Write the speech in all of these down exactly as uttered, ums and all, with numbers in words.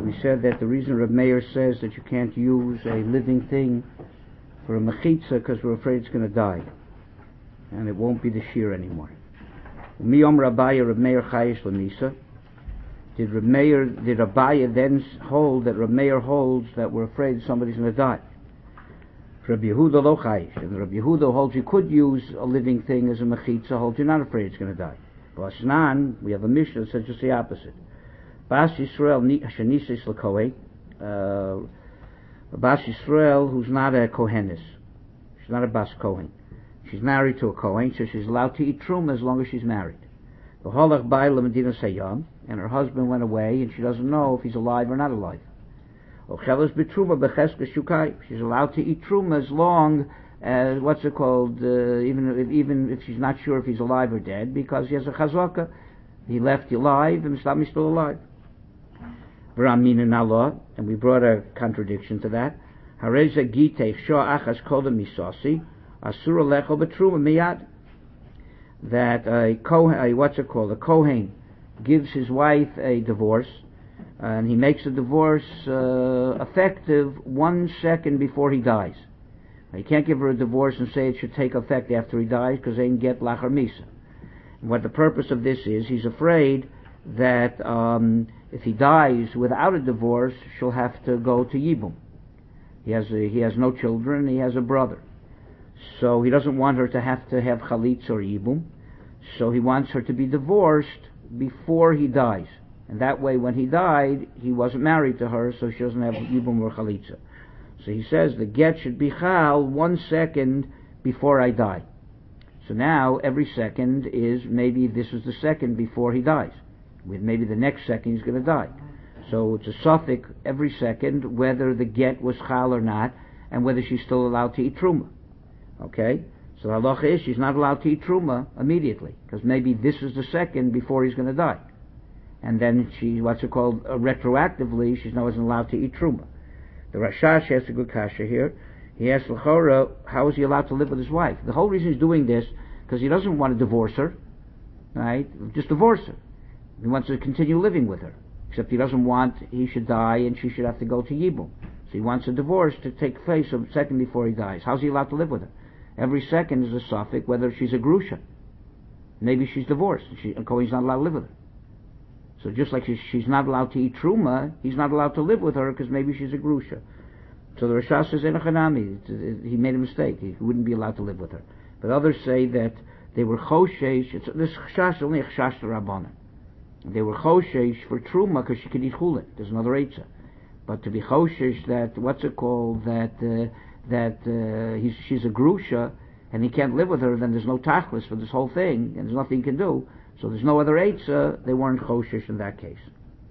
we said that the reason Reb Meir says that you can't use a living thing for a mechitza because we're afraid it's going to die, and it won't be the shear anymore. Miyom Rabaya Reb Meir Chayish Lamisa. Did Reb Meir, did Rabaya then hold that Reb Meir holds that we're afraid somebody's going to die? Rabbi Yehuda lo chayish, and Rabbi Yehuda holds you could use a living thing as a mechitza, holds you're not afraid it's going to die. But Asnan, we have a Mishnah that says just the opposite. Bas Yisrael shenisis l'kohen, uh, Bas Yisrael who's not a kohenis, she's not a Bas Kohen, she's married to a Kohen, so she's allowed to eat truma as long as she's married. The Holach Bai L'Medina Sayyam, and her husband went away, and she doesn't know if he's alive or not alive. She's allowed to eat truma as long as, what's it called, uh, even if, even if she's not sure if he's alive or dead, because he has a chazaka. He left alive, and Mistami's still alive. And we brought a contradiction to that. That a Kohen, a, what's it called, a Kohen gives his wife a divorce, and he makes the divorce uh, effective one second before he dies. Now, he can't give her a divorce and say it should take effect after he dies, because they can get lachar misa. And what the purpose of this is, he's afraid that um, if he dies without a divorce, she'll have to go to Yibum. He has a, he has no children, he has a brother. So he doesn't want her to have to have chalitz or Yibum. So he wants her to be divorced before he dies. And that way, when he died, he wasn't married to her, so she doesn't have Yibum or Chalitza. So he says the get should be Chal one second before I die. So now, every second is, maybe this is the second before he dies. With maybe the next second he's going to die. So it's a suffix every second, whether the get was Chal or not, and whether she's still allowed to eat Truma. Okay? So the halacha is, she's not allowed to eat Truma immediately, because maybe this is the second before he's going to die. And then she, what's it called, uh, retroactively, she's not allowed to eat truma. The Rashash has a good kasha here. He asks L'chora, how is he allowed to live with his wife? The whole reason he's doing this, because he doesn't want to divorce her, right? Just divorce her. He wants to continue living with her. Except he doesn't want he should die and she should have to go to Yibum. So he wants a divorce to take place a second before he dies. How's he allowed to live with her? Every second is a suffix, whether she's a grusha. Maybe she's divorced, and she, and Kohen's not allowed to live with her. So just like she's, she's not allowed to eat truma, he's not allowed to live with her because maybe she's a grusha. So the Rasha says, Enochanami, he made a mistake. He wouldn't be allowed to live with her. But others say that they were choshesh. It's, this chashash is only a chashash to Rabbanan. They were choshesh for truma because she could eat chulin. There's another eitzah. But to be choshesh that, what's it called, that uh, that uh, he's, she's a grusha and he can't live with her, then there's no tachlis for this whole thing, and there's nothing he can do. So there's no other eitzah, they weren't choshesh in that case.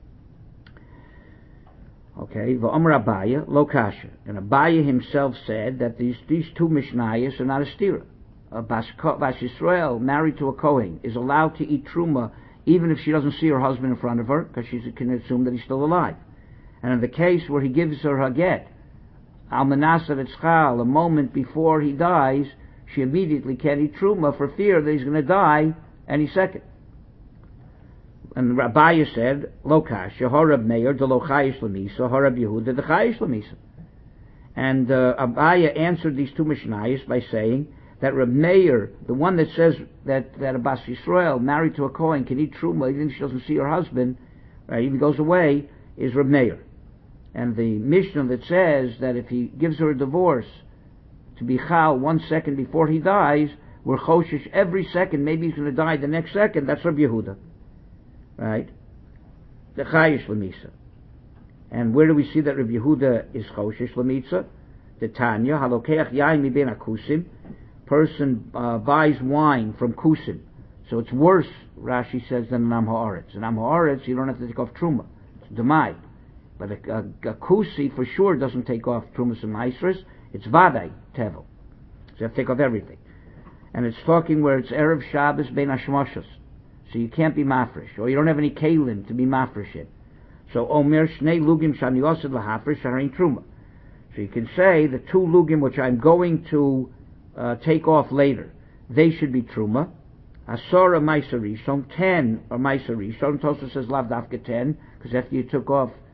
Okay, v'omar Abaya, lo kasha. And Abaya himself said that these these two mishnayos are not a stira. A Bas, Bas Yisrael, married to a Kohen, is allowed to eat truma even if she doesn't see her husband in front of her, because she can assume that he's still alive. And in the case where he gives her her get, al menasa v'tzchal, a moment before he dies, she immediately can't eat truma for fear that he's going to die any second. And Rabbiya said, Lo kasha, Horab Meir, de lo chayish lemisa, Horab Yehuda, de chayish lemisa. And uh, Abaya answered these two mishnayos by saying that Reb Meir, the one that says that, that a Bas Yisrael married to a Kohen can eat truma even if she doesn't see her husband, right, even goes away, is Reb Meir. And the Mishnah that says that if he gives her a divorce to be chal one second before he dies, we're choshesh every second, maybe he's going to die the next second, that's Reb Yehuda. Right? The chayish lemisa. And where do we see that Reb Yehuda is choshesh lemisa? The Tanya, halokeach yain mi ben akusim, person uh, buys wine from kusim. So it's worse, Rashi says, than an am haaretz. An am haaretz, you don't have to take off truma. It's demai. But a, a, a kusi for sure doesn't take off trumas and maestras. It's vadai, tevel. So you have to take off everything. And it's talking where it's Erev Shabbos ben hashmashos. So you can't be mafresh, or you don't have any kalim to be mafresh in. So omer shnei lugim shani osed lahafresh sharein truma. So you can say the two lugim which I'm going to uh, take off later, they should be truma. Asora ma'aser rishon, ten or ma'aser rishon. Tosfos says lav dafka ten, because after you took off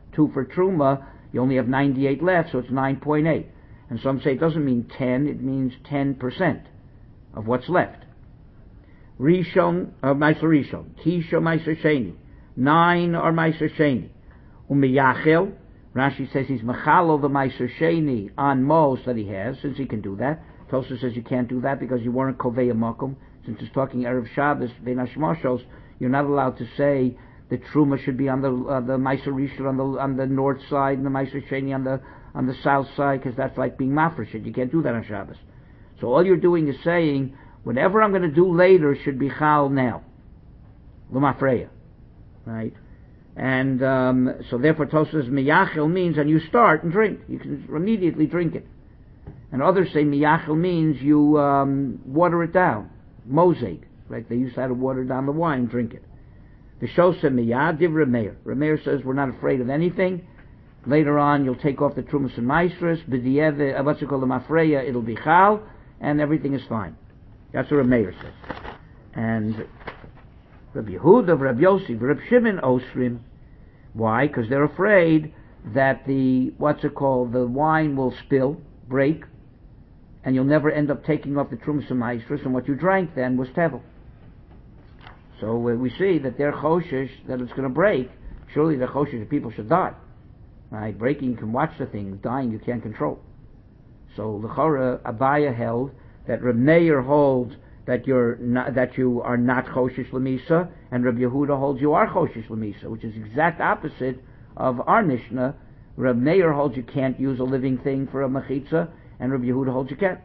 two for Truma, you only have ninety-eight left, so it's nine point eight. And some say it doesn't mean ten, it means ten percent of what's left. Rishon, uh, Meiser Rishon, Tisha Meiser Sheni, nine are Meiser Sheni. Umiyachel, Rashi says he's Mechalo the Meiser Sheni on most that he has, since he can do that. Tosfos says you can't do that because you weren't Kovei Makom. Since it's talking Erev Shabbos, Ben Hashmoshos, you're not allowed to say the Truma should be on the uh, the Meiser Rishon on the on the north side and the Meiser Sheni on the on the south side, because that's like being mafresh. You can't do that on Shabbos. So all you're doing is saying, whatever I'm going to do later should be chal now. L'mafreya. Right? And um, so therefore Tosfos miyachel means, and you start and drink. You can immediately drink it. And others say miyachel means you um, water it down. Mosaic. Like they used to have to water down the wine, drink it. The Shoseh miyad div Rameir. Rameir says we're not afraid of anything. Later on, you'll take off the Trumas and Maestras, B'di'ev, what's it called, the Mafreya, it'll be Chal, and everything is fine. That's what Rameir says. And Rabbi Yehuda, Rabbi Yossi, Rabbi Shimon Osrim. Why? Because they're afraid that the, what's it called, the wine will spill, break, and you'll never end up taking off the Trumas and Maestras, and what you drank then was Tevel. So uh, we see that they're choshesh, that it's going to break. Surely they're choshesh that people should die. Right? Breaking, you can watch the thing. Dying, you can't control. So l'chora Abaya held that Reb Meir holds that you're not, that you are not choshesh lemisa, and Reb Yehuda holds you are choshesh lemisa, which is exact opposite of our Mishnah. Reb Meir holds you can't use a living thing for a mechitza, and Reb Yehuda holds you can.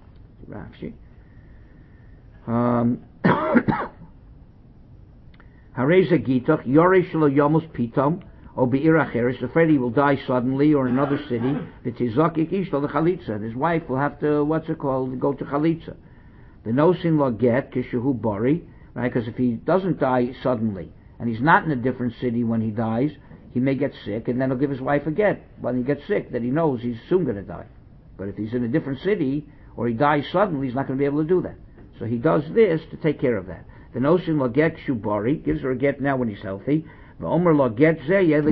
Um, Hareza gitach yoresh lo yomos pitom. O be'ir acheres, afraid he will die suddenly, or in another city. V'tizakik ishto the chalitza, and his wife will have to, what's it called, go to chalitza. The nosin lo get kishehu bari, right? Because if he doesn't die suddenly, and he's not in a different city when he dies, he may get sick, and then he'll give his wife a get when he gets sick, that he knows he's soon going to die. But if he's in a different city, or he dies suddenly, he's not going to be able to do that. So he does this to take care of that. The nosin lo get shubari, gives her a get now when he's healthy. This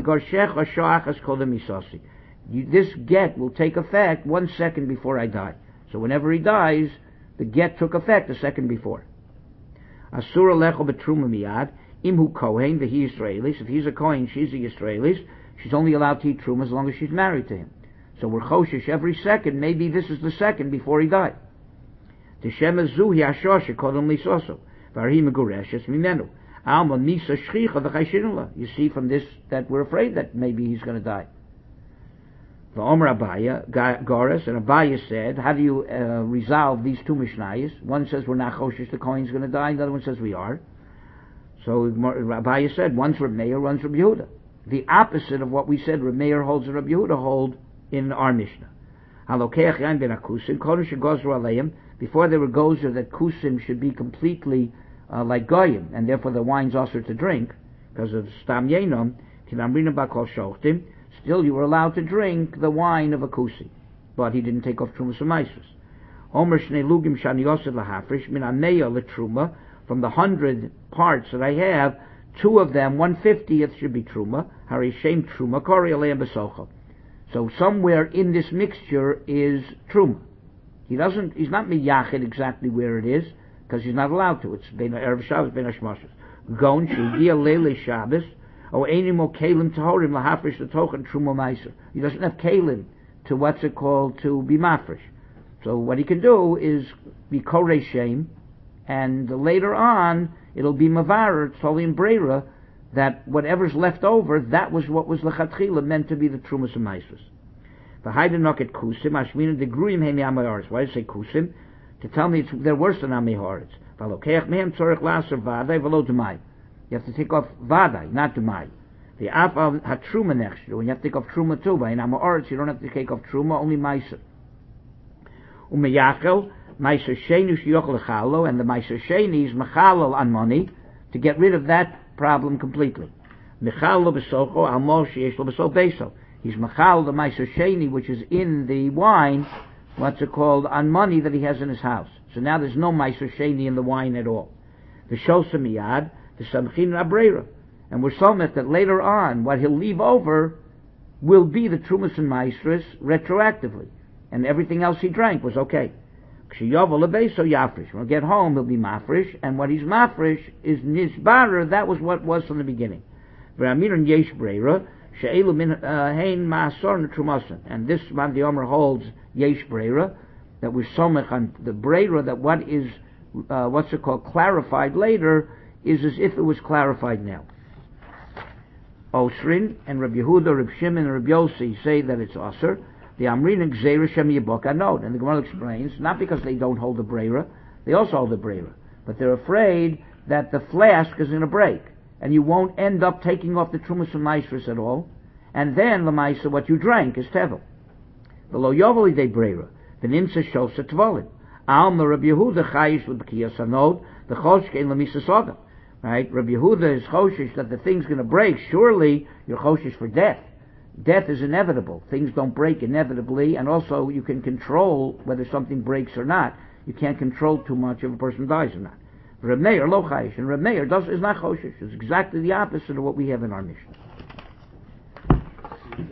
get will take effect one second before I die. So whenever he dies, the get took effect a second before. Asura lecho betruma miyad imhu kohen v'hi Israelis. If he's a kohen, she's a Israelis. She's only allowed to eat truma as long as she's married to him. So we're choshesh every second. Maybe this is the second before he died. T'shem zu hi ashoshe kodem lisoso v'arhi megureshes mimenu. You see from this that we're afraid that maybe he's going to die. V'omer Abaya, Goras, and Abaya said, how do you uh, resolve these two Mishnayos? One says we're not choshesh, the Kohen's going to die, and the other one says we are. So Abaya said, one's Reb Meir, one's Reb Yehuda. The opposite of what we said Reb Meir holds and Reb Yehuda hold in our Mishnah. Before they were gozer that kusim should be completely Uh, like goyim, and therefore the wine's also to drink because of stam yenom. Still, you were allowed to drink the wine of a kusi, but he didn't take off trumas u'maisros. Omer shnei lugim shani yosef lahafrish min ameya letruma. From the hundred parts that I have, two of them, one fiftieth should be truma. Hari shem truma kori aleim besocha. So somewhere in this mixture is truma. He doesn't. He's not miyachid exactly where it is, because he's not allowed to. It's ben Erev Shabbos, ben Hashmashos. Gon shegia leile Shabbos, o einimo kalim tahorim lahafresh l'tochen truma meiser. He doesn't have kalim to what's it called to be mafresh. So what he can do is be korei shem, and later on it'll be mavar. It's totally in breira that whatever's left over, that was what was lechatchila meant to be the trumas and meisers. V'haiden noket kusim ashmina degruim hemi amayaris. Why do you say kusim? To tell me it's, they're worse than Ami Horitz. You have to take off Vadai, not Dumai. The Af Hatruma next year, when you have to take off Truma too. By in Ami Horitz, you don't have to take off Truma, only Meiser. Umeyachel, Meiser Sheni Shiyochel Chalo, and the Meiser Sheni is Mechalal on money to get rid of that problem completely. Mechalal Besocho, Almo Sheyesh Lo Beso Beso. He's Mechal, the Meiser Sheni, which is in the wine, what's it called, on money that he has in his house. So now there's no Meiser Sheni in the wine at all. The Shoseh miyad, the Samchin Rabreira. And we're so met that later on, what he'll leave over will be the Trumas and Maestris retroactively, and everything else he drank was okay. When he'll get home, he'll be mafresh, and what he's mafresh is nishbarer. That was what was from the beginning. And this man the Omer holds yesh breira, that we're somech on the breira, that what is uh, what's it called clarified later is as if it was clarified now. Osrin and Rabbi Yehuda, Rabbi Shimon, and Rabbi Yossi say that it's Osir. The Amrin and Gzeira Shem Yibok Anod, and the Gemara explains not because they don't hold the breira, they also hold the breira, but they're afraid that the flask is in a break, and you won't end up taking off the Trumas and Maestris at all, and then Lamaisa, what you drank is Tevel. The Lo Yovoli de breira, the Nimsa Shosa Tvolin. Alma Rabbi Yehuda Chayish L'Bkiyas Anod, the Choshke in Lamisa Soda. Right? Rabbi Yehuda is Choshish that the thing's going to break. Surely you're Choshish for death. Death is inevitable. Things don't break inevitably, and also you can control whether something breaks or not. You can't control too much if a person dies or not. Reb Meir lo chayish, and Reb Meir does is not choshish. It's exactly the opposite of what we have in our Mishnah.